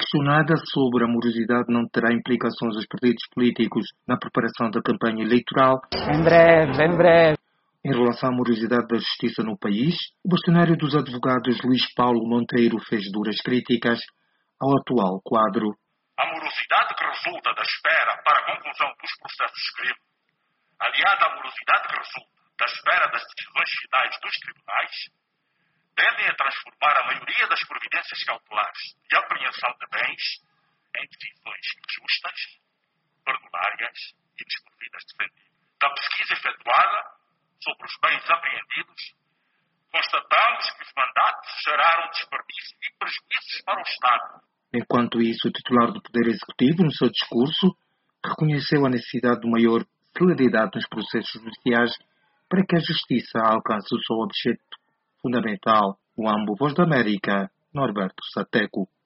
Questionada sobre a morosidade não terá implicações aos partidos políticos na preparação da campanha eleitoral, Em breve, em breve. em relação à morosidade da justiça no país, o bastonário dos advogados Luís Paulo Monteiro fez duras críticas ao atual quadro. A morosidade que resulta da espera para a conclusão dos processos de crime, aliada à morosidade que resulta da espera das decisões finais dos tribunais, tendem a transformar a maioria das providências cautelares de apreensão de bens em decisões injustas, perdulárias e desprovidas de sentido. Da pesquisa efetuada sobre os bens apreendidos, constatamos que os mandatos geraram desperdício e prejuízos para o Estado. Enquanto isso, o titular do Poder Executivo, no seu discurso, reconheceu a necessidade de maior celeridade nos processos judiciais para que a justiça alcance o seu objeto fundamental. O AMBO Voz da América, Norberto Sateco.